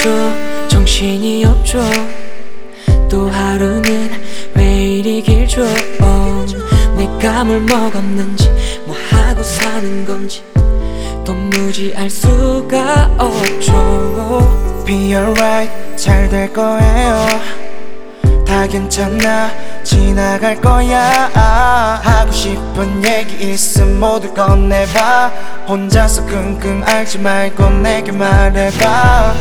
없죠, 정신이 없죠. 또 하루는 왜 이리 길죠. 내가 뭘 먹었는지 뭐 하고 사는 건지 도무지 알 수가 없죠. Be alright, 잘 될 거예요. 다 괜찮아, 지나갈 거야. 하고 싶은 얘기 있음 모두 꺼내봐. 혼자서 끙끙 앓지 말고 내게 말해봐.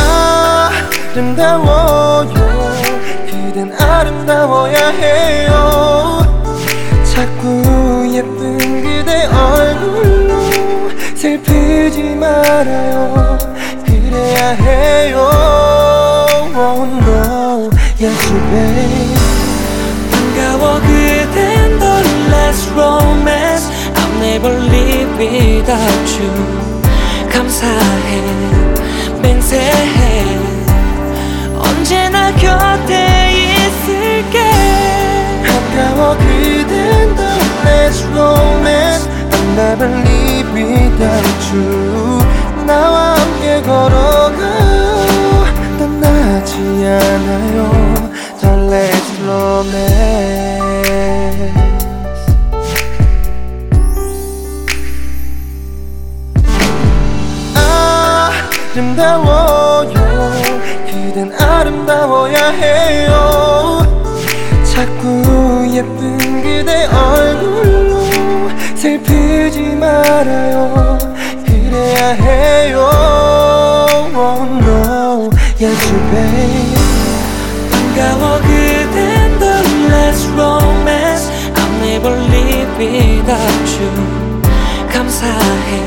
아름다워요, 그댄 아름다워야 해요. 자꾸 예쁜 그대 얼굴로 슬프지 말아요. 그래야 해요. Oh no, yes babe. 반가워 그댄 the last romance. I'll never live without you. 감사해, 맹세해, 언제나 곁에 있을게. 반가워 그댄 the last romance. I'll never live without you. 나와 함께 걸어가요. 떠나지 않아요. The last romance. 아름다워요, 그댄 아름다워야 해요. 자꾸 예쁜 그대 얼굴로 슬프지 말아요. 그래야 해요. Oh no, yes babe. 반가워 그댄 the last romance. I'll never live without you. 감사해,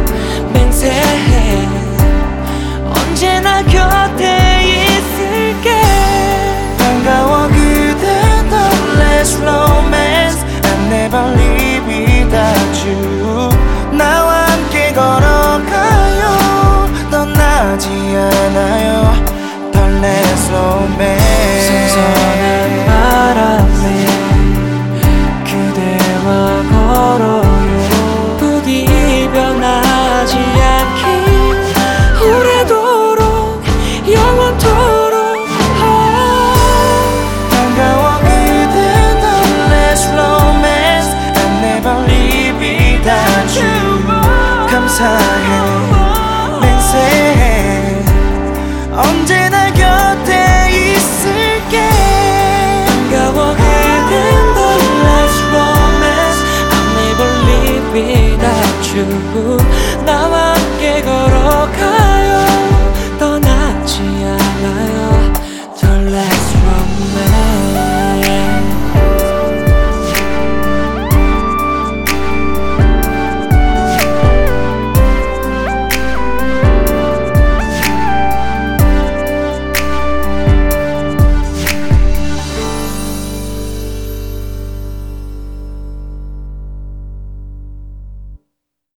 맹세해, 언제나 곁에 있을게. 반가워 그댄 the last romance. I'll never live without you. 나와 함께 걸어가요. 떠나지 않아요. The last romance. 선선한 바람에 그대와 걸어요. 부디 변하지 않길 오래도록 영원토록. 반가워 그댄 the last romance. I'll never live without you. 감사해, 맹세해, 언제나 곁에 있을게. 반가워 그댄 the last romance. I'll never live without you. 나와 함께 걸어가요. 떠나지 않아요.